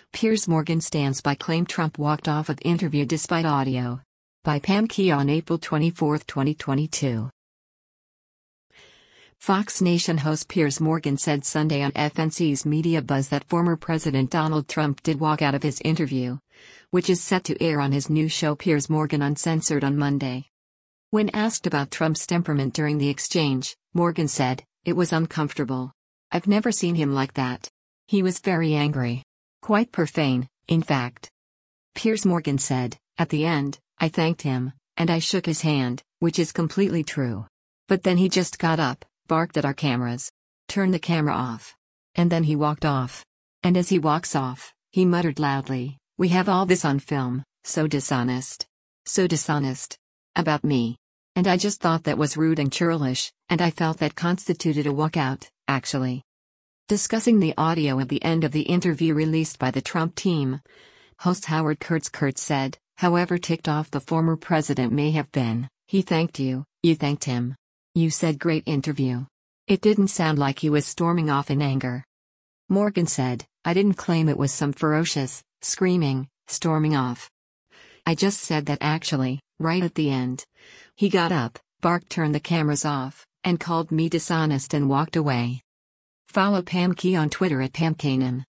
Piers Morgan stands by claim Trump walked off of interview despite audio. By Pam Key on April 24, 2022. Fox Nation host Piers Morgan said Sunday on FNC's Media Buzz that former President Donald Trump did walk out of his interview, which is set to air on his new show Piers Morgan Uncensored on Monday. When asked about Trump's temperament during the exchange, Morgan said, "It was uncomfortable. I've never seen him like that. He was very angry. Quite profane, in fact." Piers Morgan said, "At the end, I thanked him, and I shook his hand, which is completely true. But then he just got up, barked at our cameras, turned the camera off. And then he walked off. And as he walks off, he muttered loudly, 'We have all this on film, so dishonest. So dishonest. About me.' And I just thought that was rude and churlish, and I felt that constituted a walkout, actually." Discussing the audio at the end of the interview released by the Trump team, host Howard Kurtz said, "However ticked off the former president may have been, he thanked you, you thanked him. You said great interview. It didn't sound like he was storming off in anger." Morgan said, "I didn't claim it was some ferocious, screaming, storming off. I just said that actually, right at the end, he got up, barked, turned the cameras off, and called me dishonest and walked away." Follow Pam Key on Twitter at PamKanan.